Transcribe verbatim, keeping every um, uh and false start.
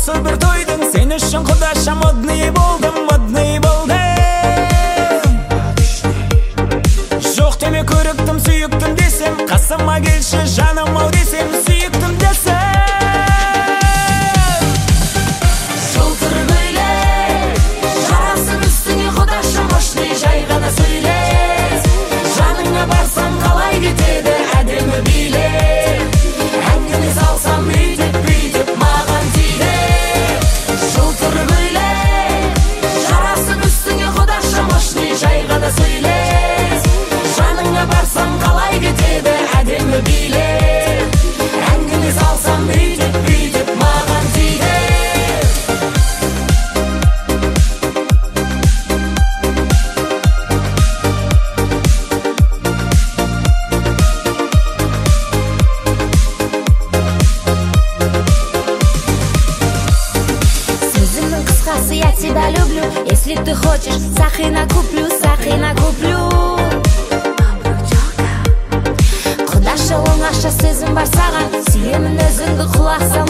Асыл бір тойдың сен үшін құдаша модный болдым, модный болдым. Жоқ деме көріктім, сүйіктім десем, қасыма келші жаным ау десем, сүйіктім десем. Жай ғана сөйлес, жаныңа барсам қалай кетеді әдемі билет. Әңгіме салсам бүйтіп бүйтіп маған тиді. Жылтыр көйлек, жарасып үстіңе құдаша мощный. Жай ғана сөйлес, жаныңа барсам қалай кетеді әдемі билет. Әңгіме салсам бүйтіп бүйтіп маған тиді. Я тебя люблю, если ты хочешь, сахина куплю, сахина куплю. Құдаша оңаша сөзім бар саған, сүйемін өзіңді құлақ сал.